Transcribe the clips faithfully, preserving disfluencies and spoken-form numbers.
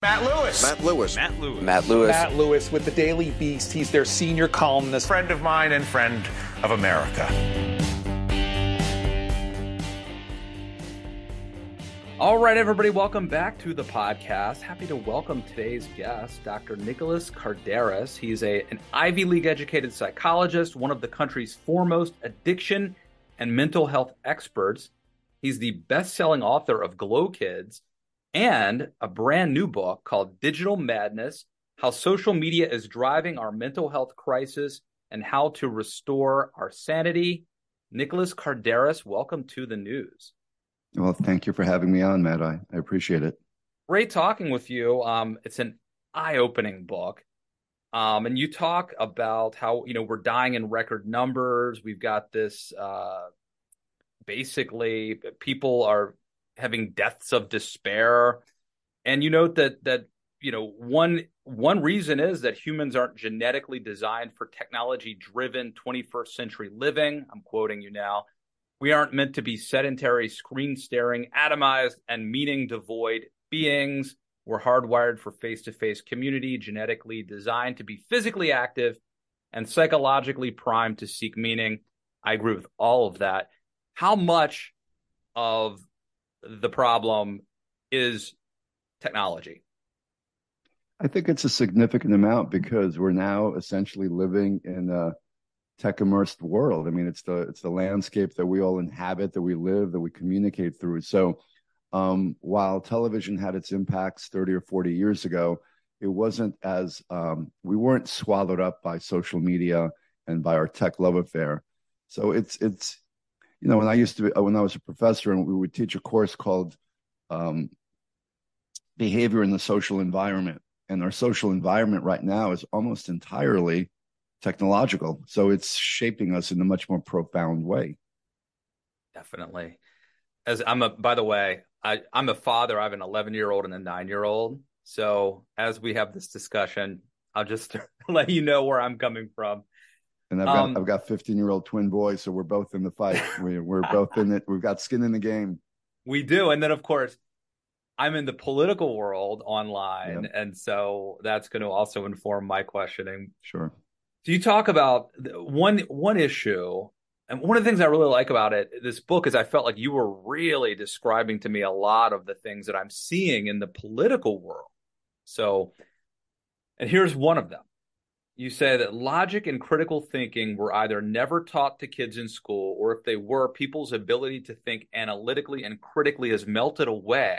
Matt Lewis. Matt Lewis. Matt Lewis. Matt Lewis. Matt Lewis with the Daily Beast. He's their senior columnist. Friend of mine and friend of America. All right, everybody, welcome back to the podcast. Happy to welcome today's guest, Doctor Nicholas Kardaras. He's a, an Ivy League educated psychologist, one of the country's foremost addiction and mental health experts. He's the best-selling author of Glow Kids and a brand new book called Digital Madness: How Social Media is Driving Our Mental Health Crisis and How to Restore Our Sanity. Nicholas Kardaras, welcome to the news. Well, thank you for having me on, Matt. I, I appreciate it. Great talking with you. Um, it's an eye-opening book. Um, and you talk about how, you know, we're dying in record numbers. We've got this, uh, basically, people are having deaths of despair. And you note that, that you know, one one reason is that humans aren't genetically designed for technology-driven twenty-first century living. I'm quoting you now. We aren't meant to be sedentary, screen-staring, atomized, and meaning-devoid beings. We're hardwired for face-to-face community, genetically designed to be physically active, and psychologically primed to seek meaning. I agree with all of that. How much of the problem is technology? I think it's a significant amount because we're now essentially living in a tech-immersed world. I mean, it's the it's the landscape that we all inhabit, that we live, that we communicate through. So um, while television had its impacts thirty or forty years ago, it wasn't as, um, we weren't swallowed up by social media and by our tech love affair. So it's, it's you know, when I used to, be, when I was a professor and we would teach a course called um, Behavior in the Social Environment. And our social environment right now is almost entirely technological. So it's shaping us in a much more profound way. Definitely. As I'm a, by the way, I, I'm a father. I have an eleven year old and a nine year old. So as we have this discussion, I'll just let you know where I'm coming from. And I've got, um, I've got fifteen year old twin boys. So we're both in the fight. we, we're both in it. We've got skin in the game. We do. And then of course, I'm in the political world online. Yep. And so that's going to also inform my questioning. Sure. So you talk about one one issue, and one of the things I really like about it, this book, is I felt like you were really describing to me a lot of the things that I'm seeing in the political world. So, and here's one of them. You say that logic and critical thinking were either never taught to kids in school, or if they were, people's ability to think analytically and critically has melted away.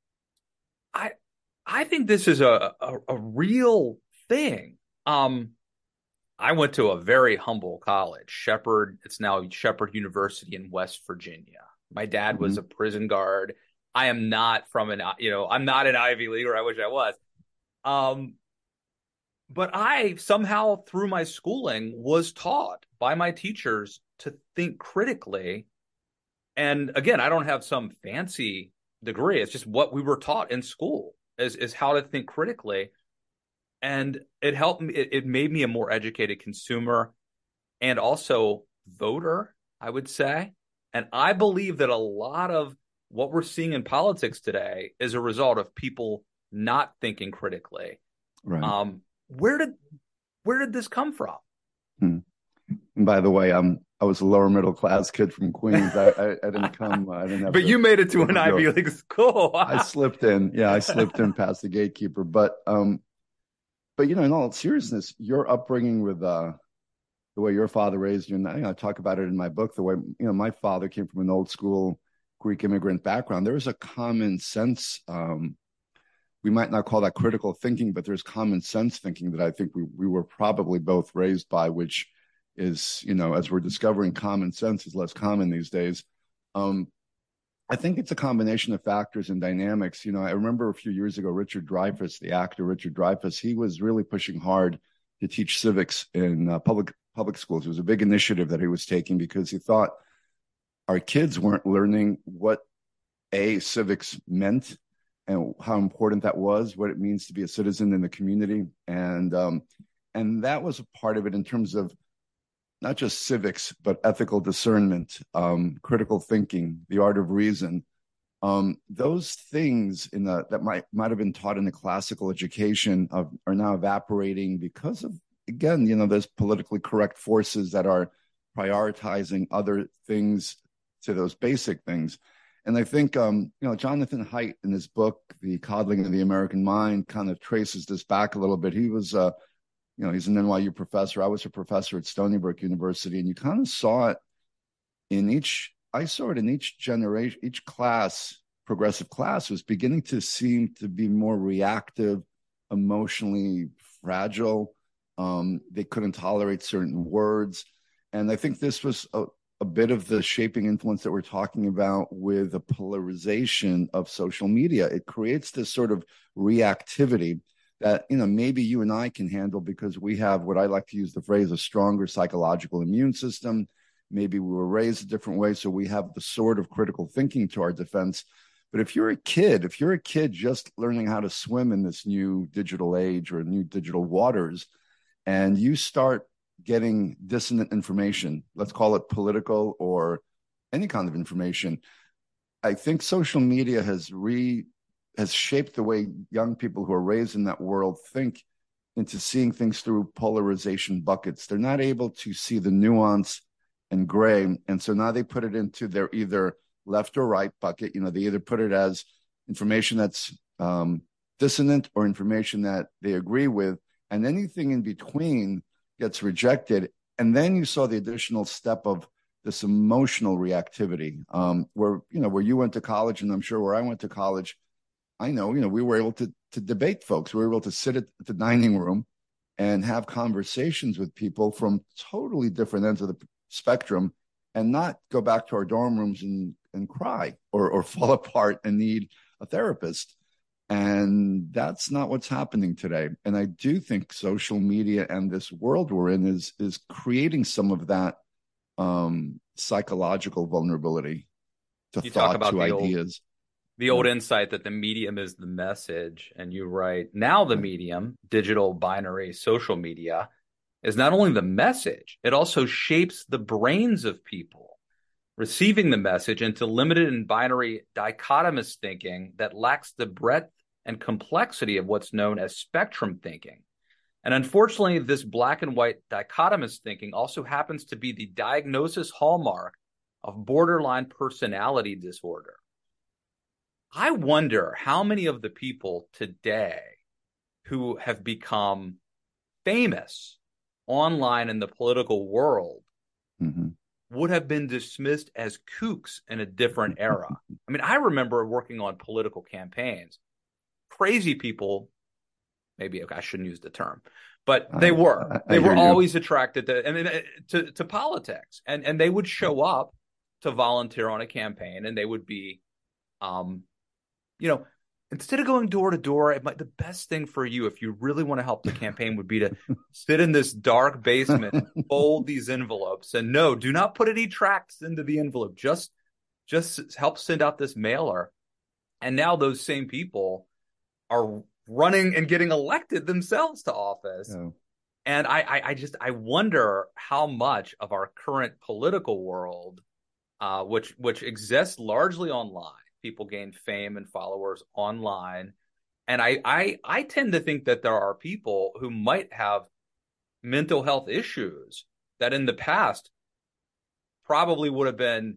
I I think this is a, a, a real thing. Um, I went to a very humble college, Shepherd. It's now Shepherd University in West Virginia. My dad was mm-hmm. a prison guard. I am not from an, you know, I'm not an Ivy League, or I wish I was. Um, but I somehow through my schooling was taught by my teachers to think critically. And again, I don't have some fancy degree. It's just what we were taught in school is, is how to think critically. And it helped me. It, it made me a more educated consumer and also voter, I would say. And I believe that a lot of what we're seeing in politics today is a result of people not thinking critically. Right. Um, where did where did this come from? Hmm. And by the way, I'm I was a lower middle class kid from Queens. I, I, I didn't come. I didn't have. But to, you made it to an Ivy League school. I slipped in. Yeah, I slipped in past the gatekeeper. But um, but you know, in all seriousness, your upbringing with uh, the way your father raised you, and I, you know, I talk about it in my book. The way you know my father came from an old school Greek immigrant background. There was a common sense. Um, we might not call that critical thinking, but there's common sense thinking that I think we we were probably both raised by, which is, you know, as we're discovering, common sense is less common these days. Um, I think it's a combination of factors and dynamics. You know, I remember a few years ago, Richard Dreyfuss, the actor Richard Dreyfuss, he was really pushing hard to teach civics in uh, public public schools. It was a big initiative that he was taking because he thought our kids weren't learning what a civics meant and how important that was, what it means to be a citizen in the community, and um, and that was a part of it in terms of not just civics, but ethical discernment, um, critical thinking, the art of reason. Um, those things in the that might might have been taught in the classical education of, are now evaporating because of, again, you know, there's politically correct forces that are prioritizing other things to those basic things. And I think, um, you know, Jonathan Haidt in his book, The Coddling of the American Mind, kind of traces this back a little bit. He was, uh, you know, he's an N Y U professor. I was a professor at Stony Brook University, and you kind of saw it in each, I saw it in each generation, each class, progressive class was beginning to seem to be more reactive, emotionally fragile. Um, they couldn't tolerate certain words. And I think this was a, a bit of the shaping influence that we're talking about with the polarization of social media. It creates this sort of reactivity that, you know, maybe you and I can handle because we have what I like to use the phrase, a stronger psychological immune system. Maybe we were raised a different way, so we have the sort of critical thinking to our defense. But if you're a kid, if you're a kid just learning how to swim in this new digital age or new digital waters, and you start getting dissonant information, let's call it political or any kind of information, I think social media has re has shaped the way young people who are raised in that world think into seeing things through polarization buckets. They're not able to see the nuance and gray. And so now they put it into their either left or right bucket. You know, they either put it as information that's um, dissonant or information that they agree with, and anything in between gets rejected. And then you saw the additional step of this emotional reactivity, um, where, you know, where you went to college, and I'm sure where I went to college, I know, you know, we were able to, to debate folks. We were able to sit at the dining room and have conversations with people from totally different ends of the spectrum, and not go back to our dorm rooms and, and cry or, or fall apart and need a therapist. And that's not what's happening today. And I do think social media and this world we're in is, is creating some of that um, psychological vulnerability to You thought, talk about to the ideas. Old, the old insight that the medium is the message. And you write, now the medium, digital, binary, social media, is not only the message, it also shapes the brains of people receiving the message into limited and binary dichotomous thinking that lacks the breadth and complexity of what's known as spectrum thinking. And unfortunately, this black and white dichotomous thinking also happens to be the diagnosis hallmark of borderline personality disorder. I wonder how many of the people today who have become famous online in the political world Mm-hmm. would have been dismissed as kooks in a different era. I mean, I remember working on political campaigns. Crazy people, maybe okay, I shouldn't use the term, but they were. I, I they were you. always attracted to, I mean, to, to politics. And, and they would show up to volunteer on a campaign, and they would be, um, you know, instead of going door to door, it might, the best thing for you, if you really want to help the campaign, would be to sit in this dark basement, fold these envelopes, and no, do not put any tracts into the envelope. Just, just help send out this mailer. And now those same people are running and getting elected themselves to office. Oh. And I, I, I just, I wonder how much of our current political world, uh, which, which exists largely online. People gain fame and followers online. And I, I I tend to think that there are people who might have mental health issues that in the past probably would have been,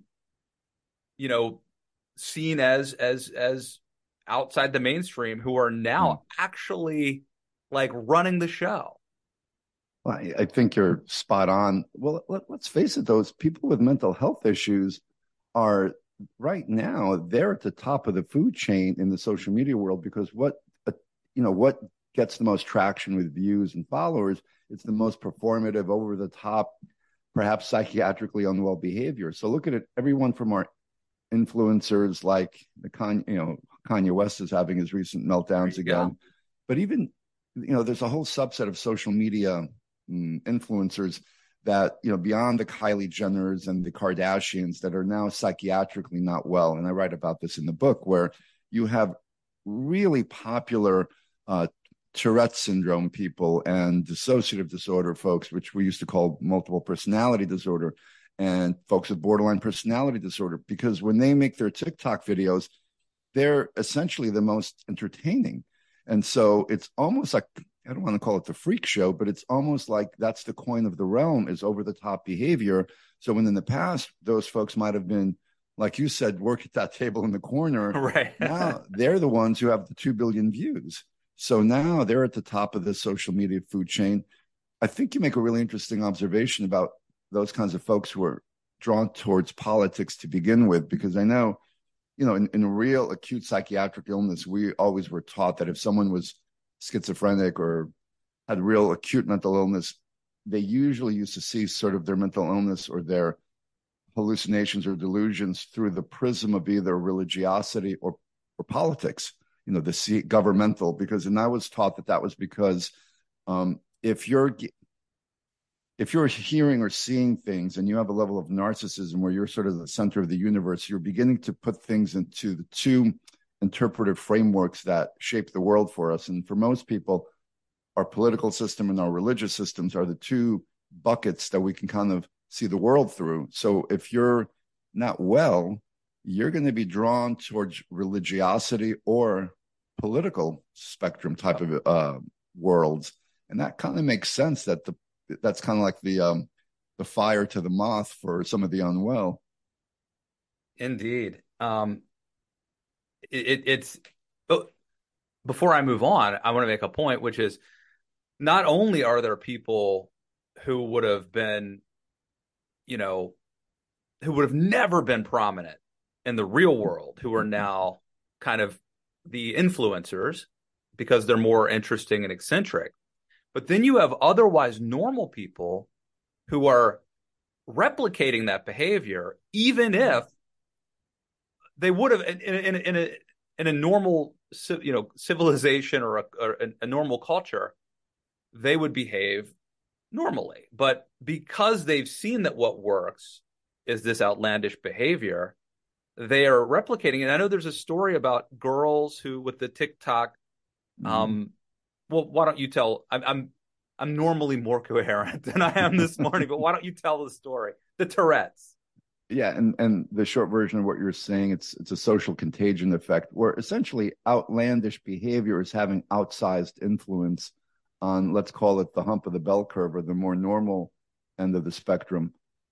you know, seen as as as outside the mainstream, who are now mm. actually like running the show. Well, I, I think you're spot on. Well, let, let's face it, those people with mental health issues are right now, they're at the top of the food chain in the social media world, because what, uh, you know, what gets the most traction with views and followers, it's the most performative, over the top, perhaps psychiatrically unwell behavior. So look at it, everyone from our influencers like the Kanye, you know, Kanye West is having his recent meltdowns again, go. But even, you know, there's a whole subset of social media um, influencers that, you know, beyond the Kylie Jenners and the Kardashians, that are now psychiatrically not well. And I write about this in the book, where you have really popular uh, Tourette syndrome people and dissociative disorder folks, which we used to call multiple personality disorder, and folks with borderline personality disorder, because when they make their TikTok videos, they're essentially the most entertaining. And so it's almost like, I don't want to call it the freak show, but it's almost like that's the coin of the realm, is over the top behavior. So when in the past, those folks might have been, like you said, work at that table in the corner. Right. Now they're the ones who have the two billion views. So now they're at the top of the social media food chain. I think you make a really interesting observation about those kinds of folks who are drawn towards politics to begin with, because I know, you know, in, in a real acute psychiatric illness, we always were taught that if someone was schizophrenic or had real acute mental illness, they usually used to see sort of their mental illness or their hallucinations or delusions through the prism of either religiosity or, or politics, you know, the governmental, because, and I was taught that that was because um, if you're, if you're hearing or seeing things and you have a level of narcissism where you're sort of the center of the universe, you're beginning to put things into the two interpretive frameworks that shape the world for us. And for most people, our political system and our religious systems are the two buckets that we can kind of see the world through. So if you're not well, you're going to be drawn towards religiosity or political spectrum type of uh, worlds. And that kind of makes sense that the that's kind of like the um, the fire to the moth for some of the unwell. Indeed. Um, it, it's, but before I move on, I want to make a point, which is not only are there people who would have been, you know, who would have never been prominent in the real world, who are now kind of the influencers because they're more interesting and eccentric. But then you have otherwise normal people who are replicating that behavior, even if they would have in, in, in a in a normal, you know, civilization or a, or a normal culture, they would behave normally. But because they've seen that what works is this outlandish behavior, they are replicating it. I know there's a story about girls who, with the TikTok, mm-hmm. um, well, why don't you tell? I'm, I'm I'm normally more coherent than I am this morning, but why don't you tell the story? The Tourette's. Yeah, and and the short version of what you're saying, it's it's a social contagion effect, where essentially outlandish behavior is having outsized influence on, let's call it the hump of the bell curve, or the more normal end of the spectrum.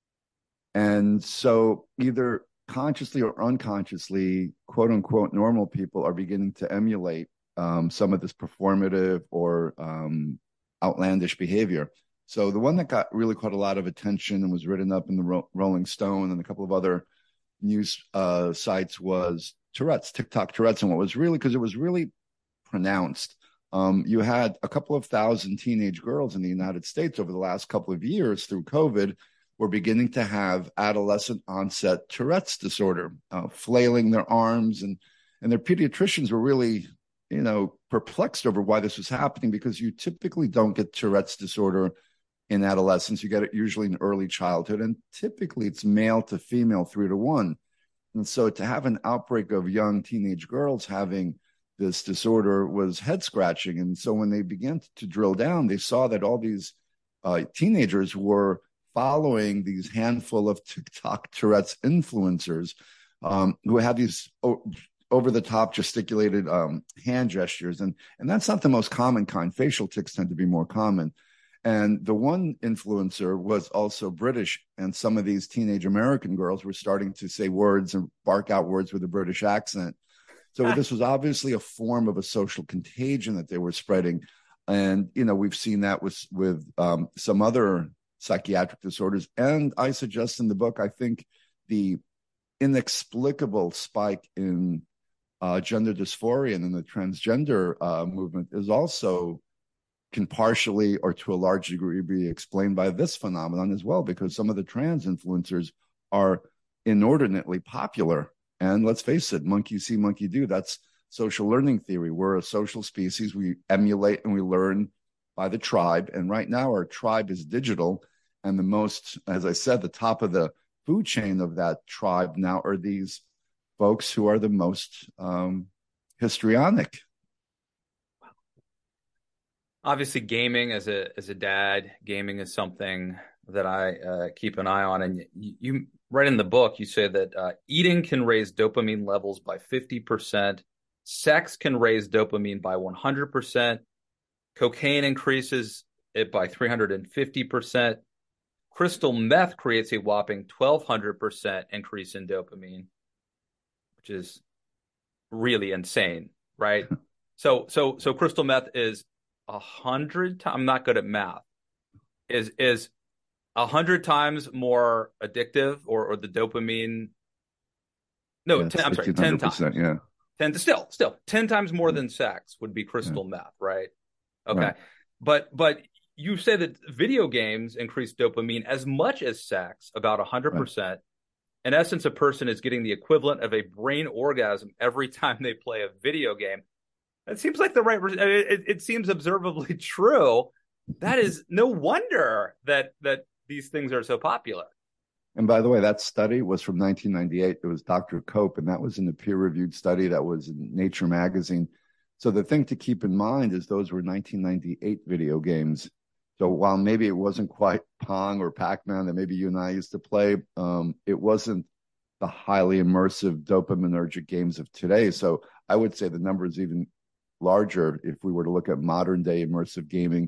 And so either consciously or unconsciously, quote unquote, normal people are beginning to emulate um, some of this performative or um, outlandish behavior. So the one that got really caught a lot of attention and was written up in the Ro- Rolling Stone and a couple of other news uh, sites was Tourette's, TikTok Tourette's. And what was really, because it was really pronounced, um, you had a couple of thousand teenage girls in the United States over the last couple of years through COVID were beginning to have adolescent onset Tourette's disorder, uh, flailing their arms. And, and their pediatricians were really, you know, perplexed over why this was happening, because you typically don't get Tourette's disorder in adolescence. You get it usually in early childhood, and typically it's male to female, three to one. And so to have an outbreak of young teenage girls having this disorder was head scratching. And so when they began to drill down, they saw that all these uh, teenagers were following these handful of TikTok Tourette's influencers um, who had these o- over-the-top gesticulated um, hand gestures. And, and that's not the most common kind. Facial tics tend to be more common. And the one influencer was also British, and some of these teenage American girls were starting to say words and bark out words with a British accent. So this was obviously a form of a social contagion that they were spreading. And, you know, we've seen that with, with um, some other psychiatric disorders. And I suggest in the book, I think the inexplicable spike in uh, gender dysphoria and in the transgender uh, movement is also can partially or to a large degree be explained by this phenomenon as well, because some of the trans influencers are inordinately popular. And let's face it, monkey see, monkey do. That's social learning theory. We're a social species. We emulate and we learn by the tribe. And right now our tribe is digital. And the most, as I said, the top of the food chain of that tribe now are these folks who are the most um, histrionic. Obviously, gaming as a as a dad, gaming is something that I uh, keep an eye on. And you, you right in the book, you say that uh, eating can raise dopamine levels by fifty percent. Sex can raise dopamine by one hundred percent. Cocaine increases it by three hundred fifty percent. Crystal meth creates a whopping twelve hundred percent increase in dopamine, which is really insane, right? so, so, so crystal meth is a hundred times, I'm not good at math, is, is a hundred times more addictive, or, or the dopamine. No, Yeah, ten, I'm sorry, ten times. Yeah. ten, still, still ten times more than sex would be crystal yeah. meth, right? Okay. Right. But, but you say that video games increase dopamine as much as sex, about one hundred percent. Right. In essence, a person is getting the equivalent of a brain orgasm every time they play a video game. It seems like the right, it, it seems observably true. That is no wonder that, that these things are so popular. And by the way, that study was from nineteen ninety-eight. It was Doctor Cope, and that was in a peer-reviewed study that was in Nature magazine. So the thing to keep in mind is those were nineteen ninety-eight video games. So while maybe it wasn't quite Pong or Pac-Man that maybe you and I used to play, um, it wasn't the highly immersive dopaminergic games of today. So I would say the number is even larger if we were to look at modern day immersive gaming.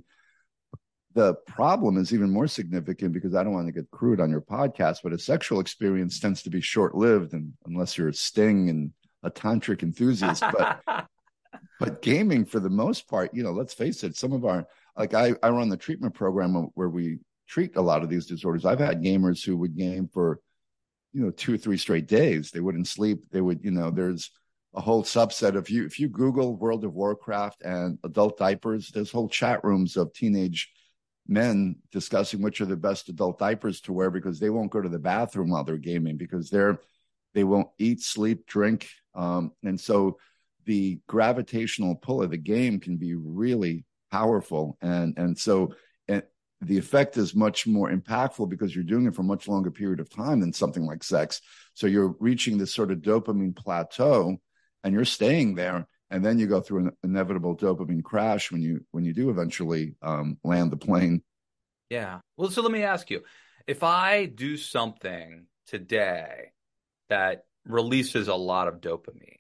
The problem is even more significant because I don't want to get crude on your podcast, but a sexual experience tends to be short-lived, and unless you're a Sting and a tantric enthusiast. But but gaming, for the most part, you know, let's face it, some of our, like I, I run the treatment program where we treat a lot of these disorders. I've had gamers who would game for, you know, two or three straight days. They wouldn't sleep. They would, you know, there's a whole subset of you. If you Google World of Warcraft and adult diapers, there's whole chat rooms of teenage men discussing which are the best adult diapers to wear because they won't go to the bathroom while they're gaming because they're, they won't eat, sleep, drink. Um, and so the gravitational pull of the game can be really powerful. And, and so and the effect is much more impactful because you're doing it for a much longer period of time than something like sex. So you're reaching this sort of dopamine plateau and you're staying there. And then you go through an inevitable dopamine crash when you, when you do eventually um, land the plane. Yeah. Well, so let me ask you, if I do something today that releases a lot of dopamine,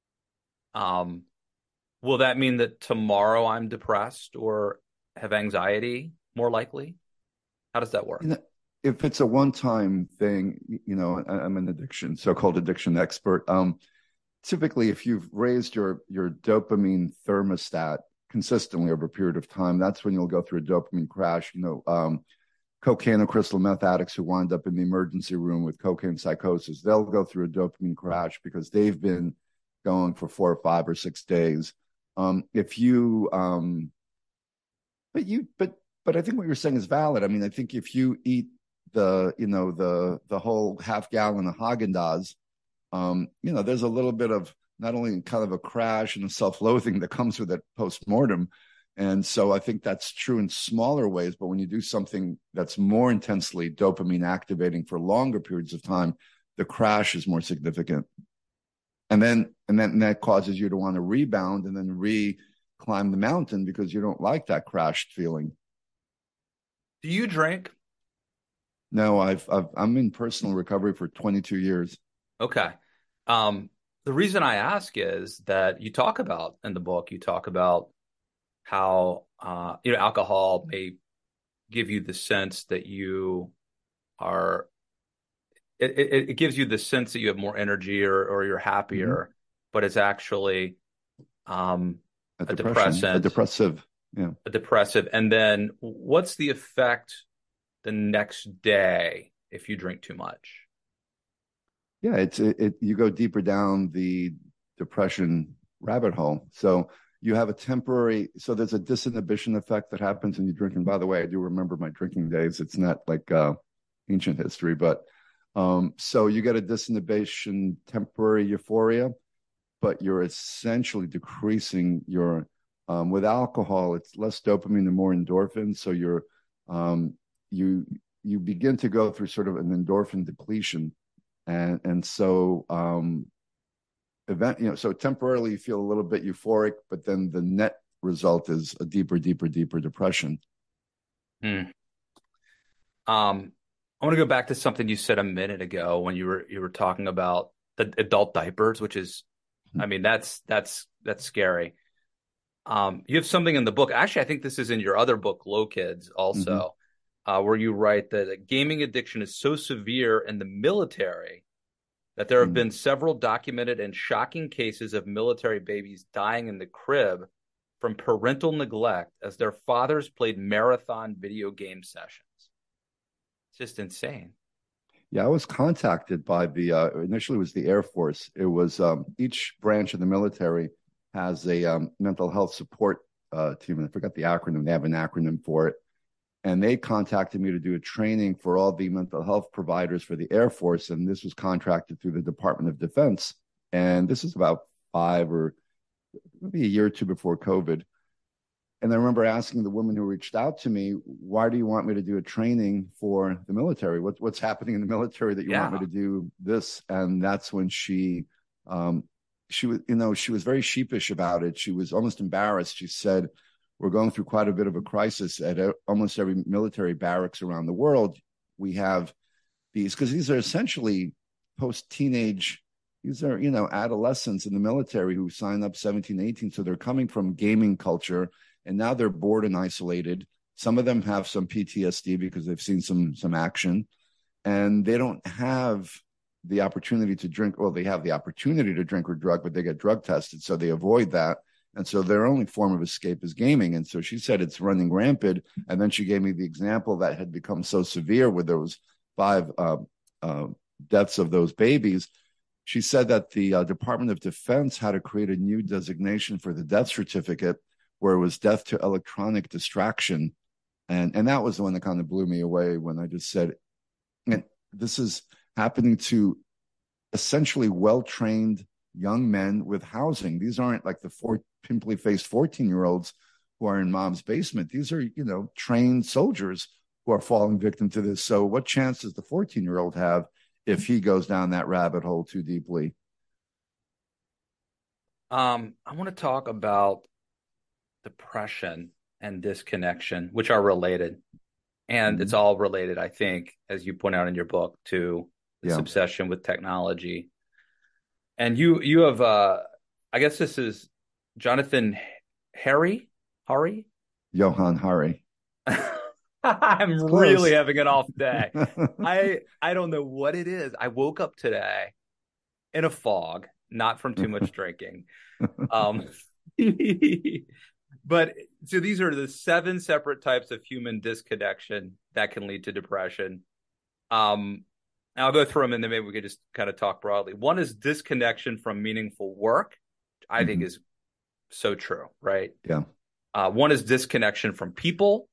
um, will that mean that tomorrow I'm depressed or have anxiety more likely? How does that work? You know, if it's a one-time thing, you know, I'm an addiction, so-called addiction expert. Um, typically, if you've raised your, your dopamine thermostat consistently over a period of time, that's when you'll go through a dopamine crash. You know, um, cocaine and crystal meth addicts who wind up in the emergency room with cocaine psychosis, they'll go through a dopamine crash because they've been going for four or five or six days. Um, if you, um, but you, but, but I think what you're saying is valid. I mean, I think if you eat the, you know, the, the whole half gallon of Haagen-Dazs, um, you know, there's a little bit of not only kind of a crash and a self-loathing that comes with it post-mortem. And so I think that's true in smaller ways, but when you do something that's more intensely dopamine activating for longer periods of time, the crash is more significant. And then, and then and that causes you to want to rebound and then re-climb the mountain because you don't like that crashed feeling. Do you drink? No, I've, I've I'm in personal recovery for twenty-two years. Okay. Um, the reason I ask is that you talk about in the book, you talk about how, uh, you know, alcohol may give you the sense that you are, it, it, it gives you the sense that you have more energy or, or you're happier, mm-hmm. but it's actually, um, a, a depressant, a depressive, yeah, a depressive. And then what's the effect the next day if you drink too much? Yeah, it's it, it. You go deeper down the depression rabbit hole. So you have a temporary. So there's a disinhibition effect that happens when you drink. And by the way, I do remember my drinking days. It's not like uh, ancient history, but um, so you get a disinhibition, temporary euphoria, but you're essentially decreasing your. Um, with alcohol, it's less dopamine and more endorphins. So you're um, you you begin to go through sort of an endorphin depletion. And and so um, event you know so temporarily you feel a little bit euphoric, but then the net result is a deeper, deeper, deeper depression. Hmm. Um, I I want to go back to something you said a minute ago when you were you were talking about the adult diapers, which is, I mean, that's that's that's scary. Um, you have something in the book. Actually, I think this is in your other book, Low Kids, also, mm-hmm. uh, where you write that gaming addiction is so severe in the military that there have mm-hmm. been several documented and shocking cases of military babies dying in the crib from parental neglect as their fathers played marathon video game sessions. It's just insane. Yeah, I was contacted by the, uh, initially it was the Air Force. It was um, each branch of the military has a um, mental health support uh, team. And I forgot the acronym. They have an acronym for it. And they contacted me to do a training for all the mental health providers for the Air Force. And this was contracted through the Department of Defense. And this is about five or maybe a year or two before COVID. And I remember asking the woman who reached out to me, why do you want me to do a training for the military? What, what's happening in the military that you yeah. want me to do this? And that's when she, um, she was, you know, she was very sheepish about it. She was almost embarrassed. She said, we're going through quite a bit of a crisis at a, almost every military barracks around the world. We have these, because these are essentially post-teenage, these are, you know, adolescents in the military who sign up seventeen, eighteen. So they're coming from gaming culture. And now they're bored and isolated. Some of them have some P T S D because they've seen some some action, and they don't have the opportunity to drink. Well, they have the opportunity to drink or drug, but they get drug tested, so they avoid that. And so their only form of escape is gaming. And so she said it's running rampant. And then she gave me the example that had become so severe with those five uh, uh, deaths of those babies. She said that the uh, Department of Defense had to create a new designation for the death certificate, where it was death to electronic distraction. And, and that was the one that kind of blew me away when I just said, and this is happening to essentially well-trained young men with housing. These aren't like the four pimply-faced fourteen-year-olds who are in mom's basement. These are, you know, trained soldiers who are falling victim to this. So what chance does the fourteen-year-old have if he goes down that rabbit hole too deeply? Um, I want to talk about depression and disconnection, which are related. And mm-hmm. it's all related, I think, as you point out in your book, to this yeah. obsession with technology. And you you have, uh, I guess this is Jonathan Hari? Hari? Johann Hari. I'm it's really close. Having an off day. I I don't know what it is. I woke up today in a fog, not from too much drinking. Um But so these are the seven separate types of human disconnection that can lead to depression. Um, I'll go through them and then maybe we could just kind of talk broadly. One is disconnection from meaningful work, which I mm-hmm. think is so true, right? Yeah. Uh, one is disconnection from people,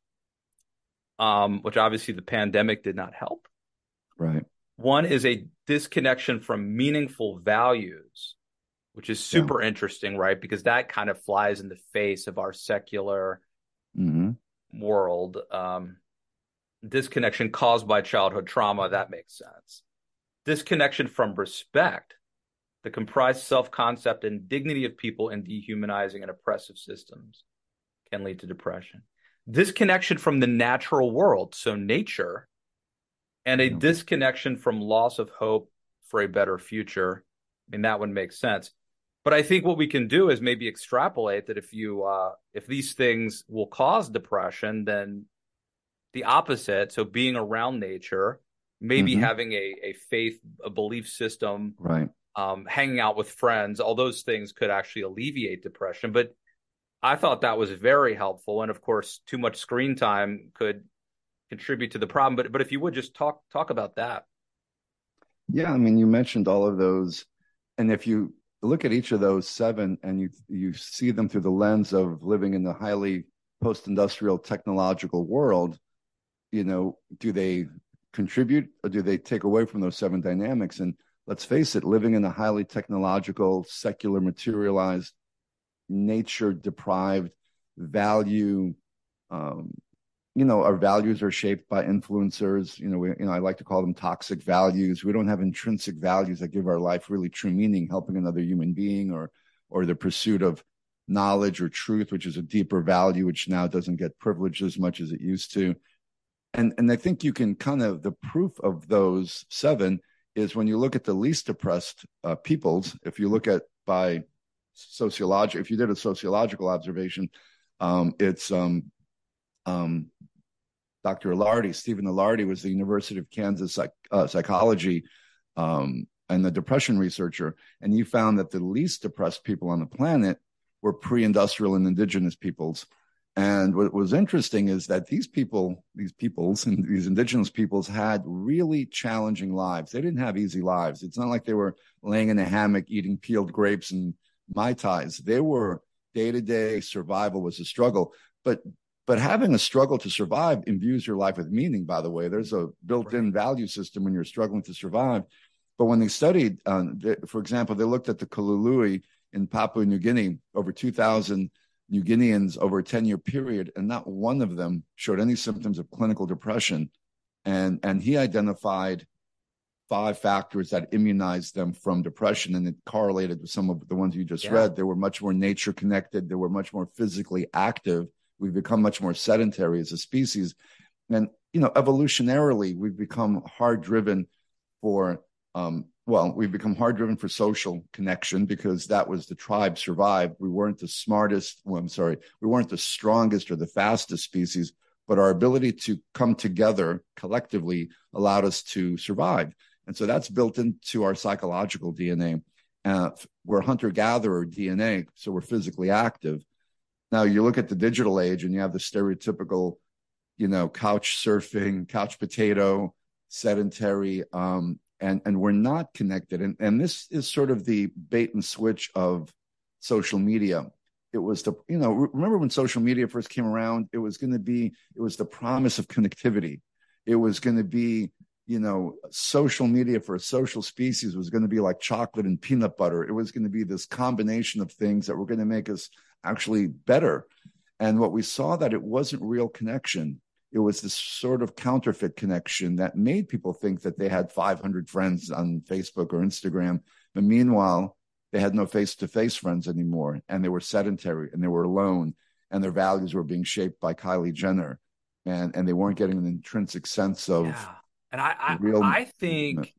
um, which obviously the pandemic did not help. Right. One is a disconnection from meaningful values, which is super yeah. interesting, right? Because that kind of flies in the face of our secular mm-hmm. world. Um, disconnection caused by childhood trauma, that makes sense. Disconnection from respect, the comprised self-concept and dignity of people in dehumanizing and oppressive systems can lead to depression. Disconnection from the natural world, so nature, and a yeah. disconnection from loss of hope for a better future. I mean, that one makes sense. But I think what we can do is maybe extrapolate that if you uh, if these things will cause depression, then the opposite, so being around nature, maybe mm-hmm. having a, a faith, a belief system, right, um, hanging out with friends, all those things could actually alleviate depression. But I thought that was very helpful. And of course, too much screen time could contribute to the problem. But but if you would just talk talk about that. Yeah, I mean, you mentioned all of those. And if you look at each of those seven and you you see them through the lens of living in the highly post-industrial technological world, you know, do they contribute or do they take away from those seven dynamics? And let's face it, living in a highly technological, secular, materialized, nature-deprived, value, um, you know, our values are shaped by influencers. You know, we, you know, I like to call them toxic values. We don't have intrinsic values that give our life really true meaning, helping another human being or or the pursuit of knowledge or truth, which is a deeper value, which now doesn't get privileged as much as it used to. and and I think you can kind of, the proof of those seven is when you look at the least depressed uh, peoples. If you look at by sociological, if you did a sociological observation, um, it's um, um, Doctor Ilardi, Stephen Ilardi was the University of Kansas psych, uh, psychology um, and the depression researcher, and he found that the least depressed people on the planet were pre-industrial and indigenous peoples. And what was interesting is that these people, these peoples, and these indigenous peoples had really challenging lives. They didn't have easy lives. It's not like they were laying in a hammock eating peeled grapes and Mai Tais. They were day-to-day survival was a struggle. But but having a struggle to survive imbues your life with meaning, by the way. There's a built-in right. value system when you're struggling to survive. But when they studied, um, they, for example, they looked at the Kalului in Papua New Guinea, over two thousand New Guineans over a ten-year period, and not one of them showed any symptoms of clinical depression. And, and he identified five factors that immunized them from depression, and it correlated with some of the ones you just yeah. read. They were much more nature-connected. They were much more physically active. We've become much more sedentary as a species. And, you know, evolutionarily, we've become hard-driven for um, well, we've become hard driven for social connection because that was the tribe survived. We weren't the smartest, well, I'm sorry, we weren't the strongest or the fastest species, but our ability to come together collectively allowed us to survive. And so that's built into our psychological D N A. Uh, we're hunter-gatherer D N A, so we're physically active. Now you look at the digital age and you have the stereotypical, you know, couch surfing, couch potato, sedentary, um, And, and we're not connected. And, and this is sort of the bait and switch of social media. It was the, you know, remember when social media first came around, it was going to be, it was the promise of connectivity. It was going to be, you know, social media for a social species was going to be like chocolate and peanut butter. It was going to be this combination of things that were going to make us actually better. And what we saw that it wasn't real connection. It was this sort of counterfeit connection that made people think that they had five hundred friends on Facebook or Instagram. But meanwhile, they had no face-to-face friends anymore, and they were sedentary, and they were alone, and their values were being shaped by Kylie Jenner, and, and they weren't getting an intrinsic sense of yeah. And I, I, real... I think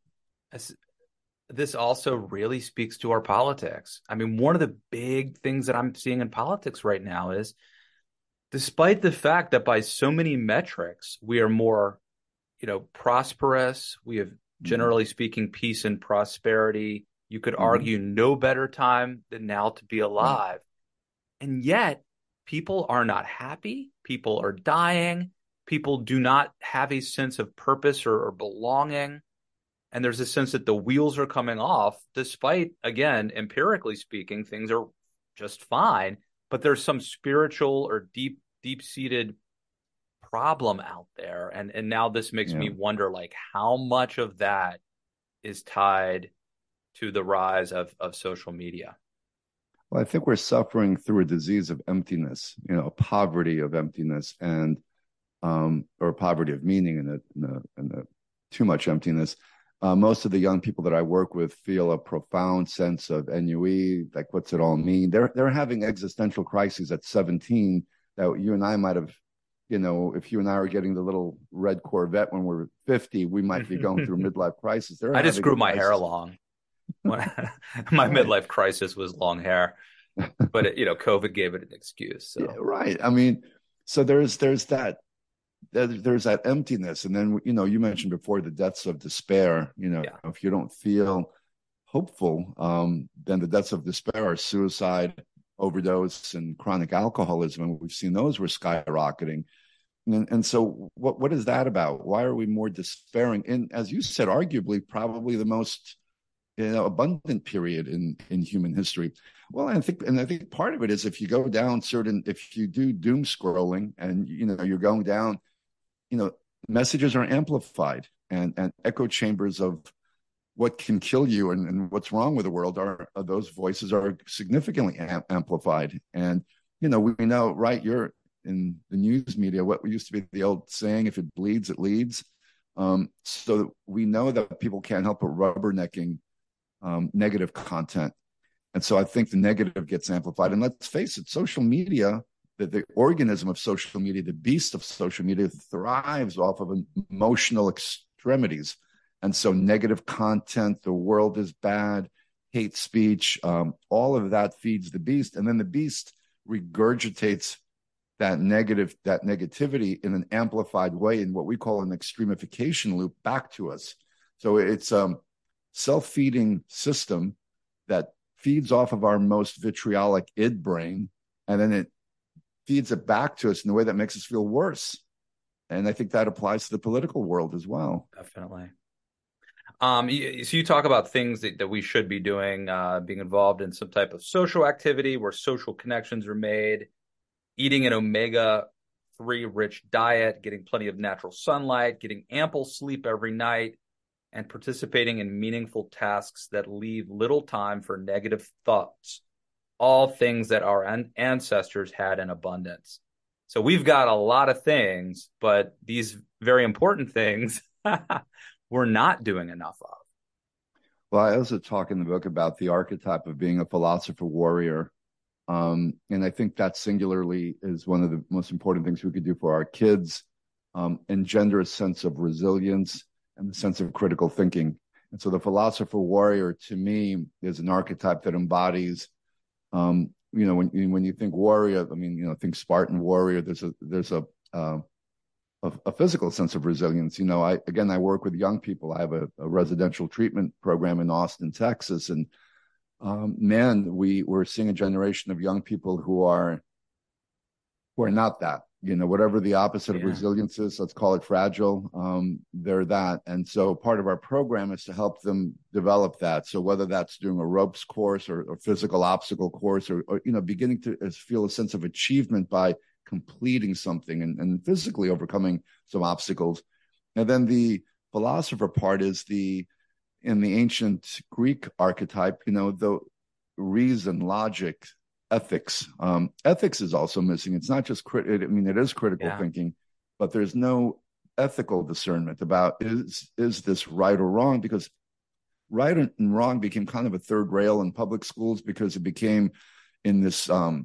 this also really speaks to our politics. I mean, one of the big things that I'm seeing in politics right now is, despite the fact that by so many metrics, we are more, you know, prosperous, we have, generally speaking, peace and prosperity. You could mm-hmm. argue no better time than now to be alive. Mm-hmm. And yet people are not happy. People are dying. People do not have a sense of purpose or, or belonging. And there's a sense that the wheels are coming off, despite, again, empirically speaking, things are just fine. But there's some spiritual or deep, deep-seated problem out there. And, and now this makes yeah. me wonder, like, how much of that is tied to the rise of, of social media? Well, I think we're suffering through a disease of emptiness, you know, a poverty of emptiness and, um, or poverty of meaning and, a, and, a, and a too much emptiness. Uh, most of the young people that I work with feel a profound sense of ennui, like what's it all mean? They're they're having existential crises at seventeen that you and I might have, you know, if you and I were getting the little red Corvette when we're fifty, we might be going through a midlife crisis. They're I just grew my crisis. hair long. My midlife crisis was long hair, but it, you know, COVID gave it an excuse. So. Yeah, right. I mean, so there's there's that. There's that emptiness. And then, you know, you mentioned before the deaths of despair. You know, yeah. if you don't feel hopeful, um, then the deaths of despair are suicide, overdose, and chronic alcoholism. And we've seen those were skyrocketing. And, and so what, what is that about? Why are we more despairing? And as you said, arguably, probably the most, you know, abundant period in, in human history. Well, I think, and I think part of it is if you go down certain, if you do doom scrolling and, you know, you're going down, you know, messages are amplified and, and echo chambers of what can kill you and, and what's wrong with the world are, are those voices are significantly am- amplified. And, you know, we know, right, you're in the news media, what used to be the old saying, if it bleeds, it leads. Um, so we know that people can't help but rubbernecking um, negative content. And so I think the negative gets amplified. And let's face it, social media, the, the organism of social media, the beast of social media, thrives off of emotional extremities. And so negative content, the world is bad, hate speech, um, all of that feeds the beast. And then the beast regurgitates that negative, that negativity in an amplified way in what we call an extremification loop back to us. So it's a self-feeding system that feeds off of our most vitriolic id brain, and then it feeds it back to us in a way that makes us feel worse. And I think that applies to the political world as well. Definitely. Um, so you talk about things that, that we should be doing, uh, being involved in some type of social activity where social connections are made, eating an omega three rich diet, getting plenty of natural sunlight, getting ample sleep every night, and participating in meaningful tasks that leave little time for negative thoughts, all things that our an- ancestors had in abundance. So we've got a lot of things, but these very important things we're not doing enough of. Well, I also talk in the book about the archetype of being a philosopher warrior. Um, and I think that singularly is one of the most important things we could do for our kids, um, engender a sense of resilience and the sense of critical thinking. And so the philosopher warrior, to me, is an archetype that embodies, um, you know, when when you think warrior, I mean, you know, think Spartan warrior. There's a there's a uh, a, a physical sense of resilience. You know, I again, I work with young people. I have a, a residential treatment program in Austin, Texas, and um, man, we we're seeing a generation of young people who are who are not that. You know, whatever the opposite yeah. of resilience is, let's call it fragile. Um, they're that. And so part of our program is to help them develop that. So whether that's doing a ropes course or a physical obstacle course or, or, you know, beginning to feel a sense of achievement by completing something and, and physically overcoming some obstacles. And then the philosopher part is the, in the ancient Greek archetype, you know, the reason, logic, ethics. Um, ethics is also missing. It's not just crit. I mean, it is critical yeah. thinking, but there's no ethical discernment about is is this right or wrong? Because right and wrong became kind of a third rail in public schools because it became in this um,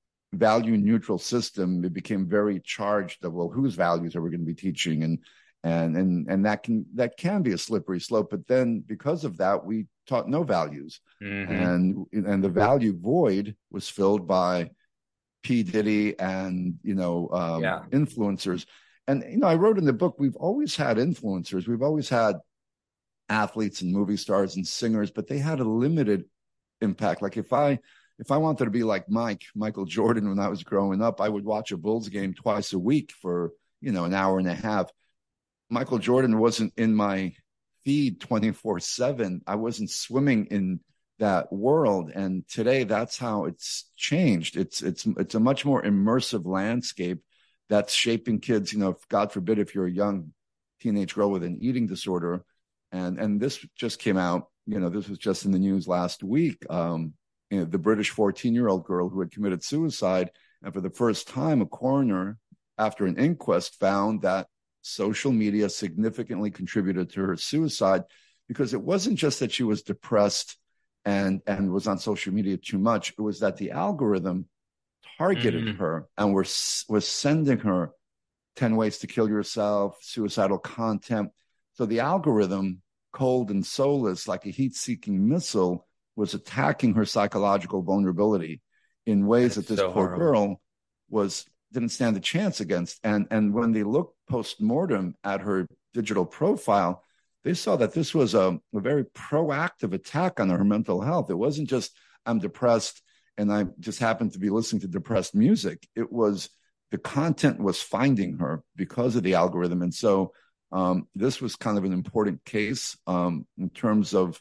value neutral system. It became very charged of, well, whose values are we going to be teaching? And and and and that can that can be a slippery slope. But then because of that, we taught no values. Mm-hmm. And and the value void was filled by P. Diddy and, you know, um, yeah. influencers. And, you know, I wrote in the book, we've always had influencers. We've always had athletes and movie stars and singers, but they had a limited impact. Like if I, if I wanted to be like Mike, Michael Jordan, when I was growing up, I would watch a Bulls game twice a week for, you know, an hour and a half. Michael Jordan wasn't in my feed twenty-four seven. I wasn't swimming in that world. And today that's how it's changed. It's, it's, it's a much more immersive landscape that's shaping kids. You know, if, God forbid, if you're a young teenage girl with an eating disorder, and, and this just came out, you know, this was just in the news last week. Um, you know, the British fourteen year old girl who had committed suicide. And for the first time, a coroner, after an inquest, found that social media significantly contributed to her suicide, because it wasn't just that she was depressed and, and was on social media too much. It was that the algorithm targeted mm-hmm. her and was, was sending her ten ways to kill yourself, suicidal content. So the algorithm, cold and soulless, like a heat-seeking missile, was attacking her psychological vulnerability in ways That's that this so poor horrible. girl was didn't stand a chance against. And and when they looked post-mortem at her digital profile, they saw that this was a, a very proactive attack on her mental health. It wasn't just, I'm depressed and I just happened to be listening to depressed music. It was, the content was finding her because of the algorithm. And so um, this was kind of an important case um, in terms of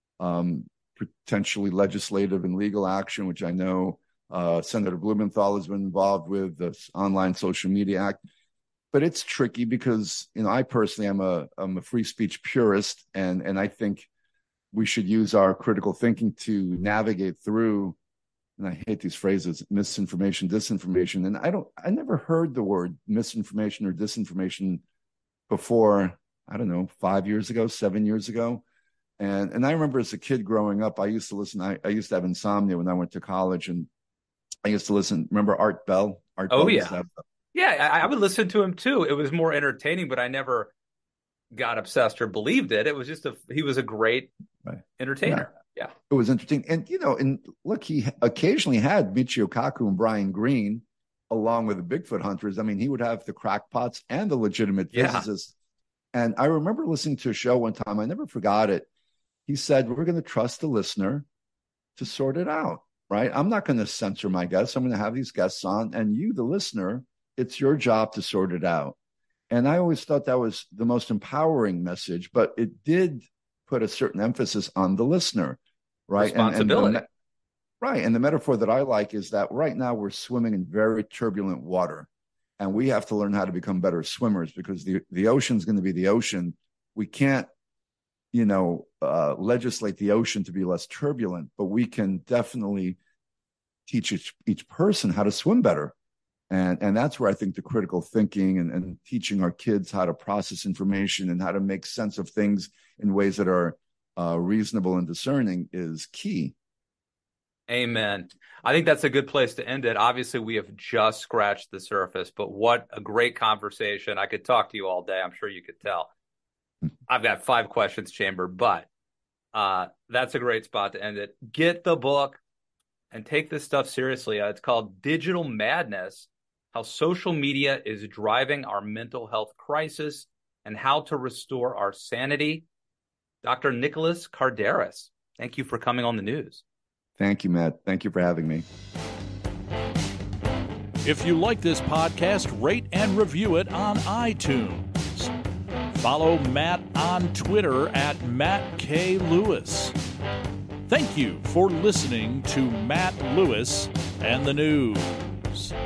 um, potentially legislative and legal action, which I know Uh, Senator Blumenthal has been involved with, this Online Social Media Act. But it's tricky because, you know, I personally am a, I'm a free speech purist, and, and I think we should use our critical thinking to navigate through, and I hate these phrases, misinformation, disinformation. And I don't, I never heard the word misinformation or disinformation before, I don't know, five years ago, seven years ago. And, and I remember as a kid growing up, I used to listen, I, I used to have insomnia when I went to college, and I used to listen. Remember Art Bell? Art Oh, Bell yeah. used to have- Yeah, I, I would listen to him too. It was more entertaining, but I never got obsessed or believed it. It was just a he was a great Right. entertainer. Yeah. yeah. It was interesting. And, you know, and look, he occasionally had Michio Kaku and Brian Greene along with the Bigfoot hunters. I mean, he would have the crackpots and the legitimate Yeah. physicists. And I remember listening to a show one time. I never forgot it. He said, we're going to trust the listener to sort it out, right? I'm not going to censor my guests. I'm going to have these guests on, and you, the listener, it's your job to sort it out. And I always thought that was the most empowering message, but it did put a certain emphasis on the listener, right? Responsibility. And, and the, right. And the metaphor that I like is that right now we're swimming in very turbulent water, and we have to learn how to become better swimmers, because the, the ocean's going to be the ocean. We can't, you know, uh, legislate the ocean to be less turbulent, but we can definitely teach each, each person how to swim better. And, and that's where I think the critical thinking and, and teaching our kids how to process information and how to make sense of things in ways that are uh, reasonable and discerning is key. Amen. I think that's a good place to end it. Obviously, we have just scratched the surface, but what a great conversation. I could talk to you all day. I'm sure you could tell. I've got five questions, Chamber, but uh, that's a great spot to end it. Get the book and take this stuff seriously. Uh, it's called Digital Madness: How Social Media is Driving Our Mental Health Crisis and How to Restore Our Sanity. Doctor Nicholas Kardaras, thank you for coming on the news. Thank you, Matt. Thank you for having me. If you like this podcast, rate and review it on iTunes. Follow Matt on Twitter at Matt K. Lewis. Thank you for listening to Matt Lewis and the News.